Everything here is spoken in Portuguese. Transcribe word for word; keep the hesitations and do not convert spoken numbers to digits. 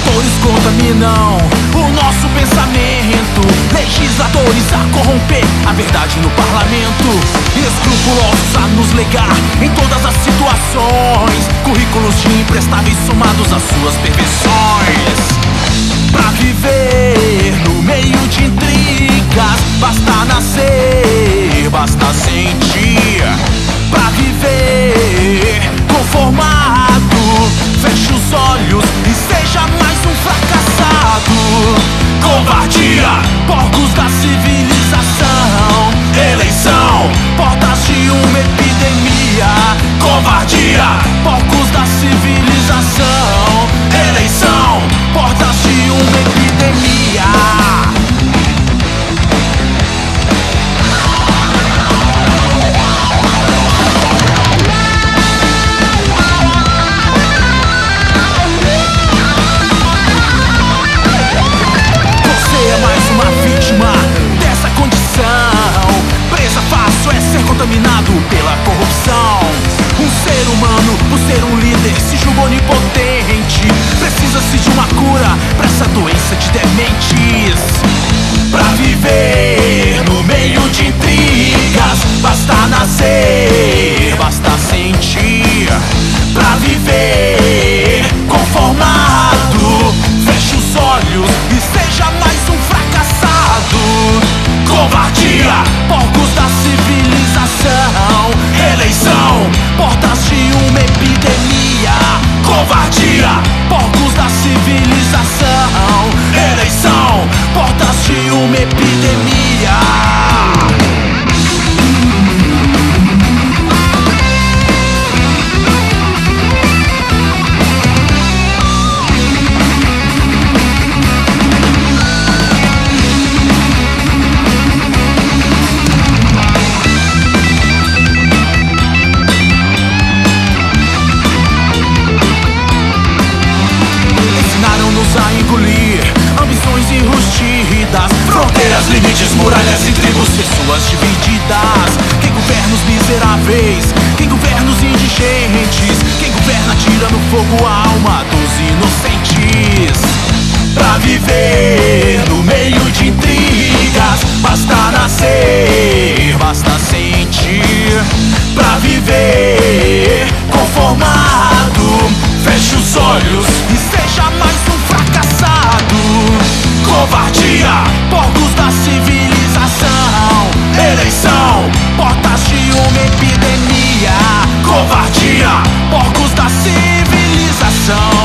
Fatores contaminam o nosso pensamento, legisladores a corromper a verdade no parlamento, escrupulosos a nos legar em todas as situações, currículos de imprestáveis somados às suas perversões. Pra viver no meio de intrigas, basta nascer, basta sentir. Pra viver conformado, feche os olhos e seja mais um fracassado. Covardia, porcos da civilização. Eleição, portas de uma epidemia. Covardia, porcos da civilização. Eleição, portas de uma epidemia. Contaminado pela corrupção. Um ser humano, por ser um líder, se julga onipotente. Precisa-se de uma cura pra essa doença de dementes. Pra viver no meio de intrigas, basta nascer, basta sentir. Pra viver conformado, feche os olhos e seja mais um fracassado. Covardia, porcos da civilização. Eleição, portas de uma epidemia. Covardia, porcos da civilização. Eleição, portas de uma epidemia. A engolir ambições enrustidas, fronteiras, limites, muralhas e tribos, pessoas divididas. Quem governa os miseráveis, quem governa os indigentes, quem governa tira no fogo a alma dos inocentes. Pra viver no meio de intrigas, basta nascer, basta sentir. Pra viver conformado, feche os olhos e seja mais um fracassado. Covardia, porcos da civilização. Eleição, portas de uma epidemia. Covardia, porcos da civilização.